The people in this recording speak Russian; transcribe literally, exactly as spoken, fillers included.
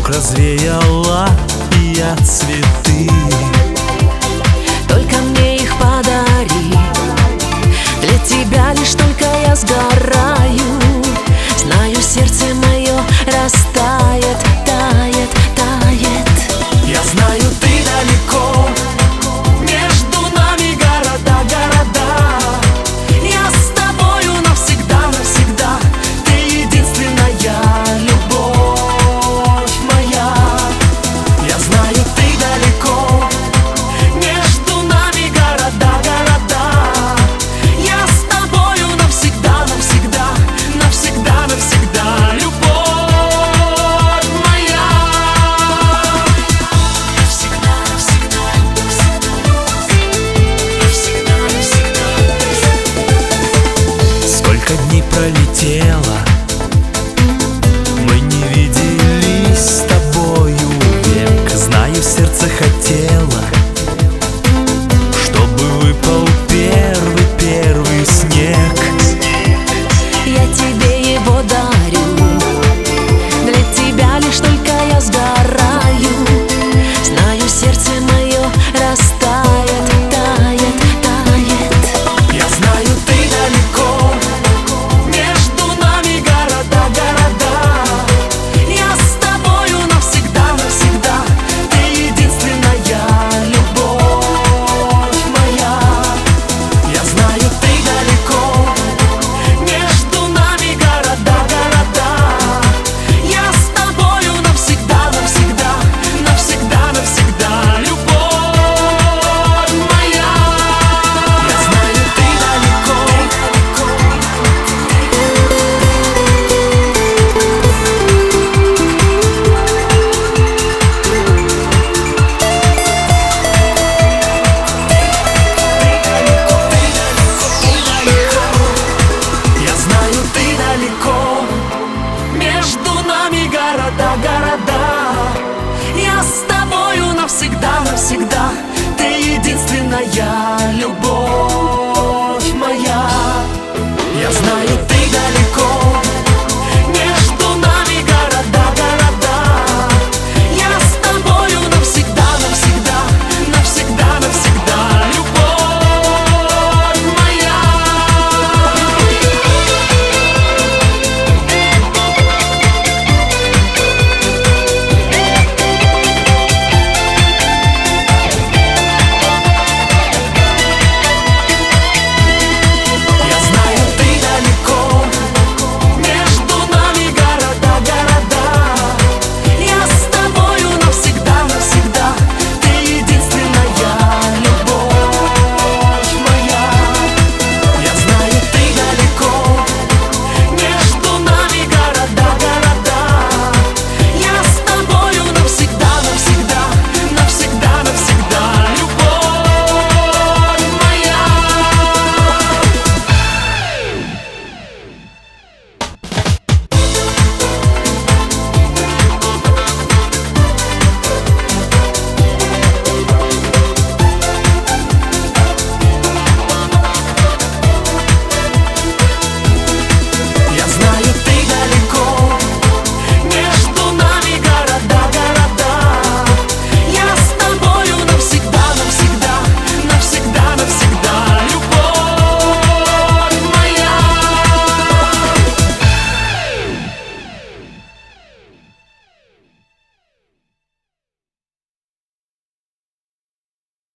вдруг развеяла я цветы. Только мне их подари, для тебя лишь только я сгораю. Знаю, сердце мое растает, тает, тает. Я знаю, ты далеко, между нами города, города. Я с тобою навсегда, навсегда. Ты единственная любовь моя. Я знаю, ты далеко, между нами города, города. Я с тобою навсегда, навсегда, навсегда, навсегда. Любовь моя. Навсегда, навсегда, навсегда, навсегда. Сколько дней пролетело, мы не виделись с тобою век. Знаю, сердце хотело, чтобы выпал первый, первый снег. Я тебе его дарю, для тебя лишь только я сгораю. Знаю, сердце мое растает, тает, тает. Я знаю, ты далеко, между нами города, города. Я с тобою навсегда, навсегда. Ты единственная любовь моя. Я знаю, ты далеко, между нами города, города. Я с тобою навсегда, навсегда, навсегда, навсегда. Любовь моя. Я знаю, ты далеко. Я знаю, ты далеко, между нами города, города. Я с тобою навсегда, навсегда. Ты единственная любовь.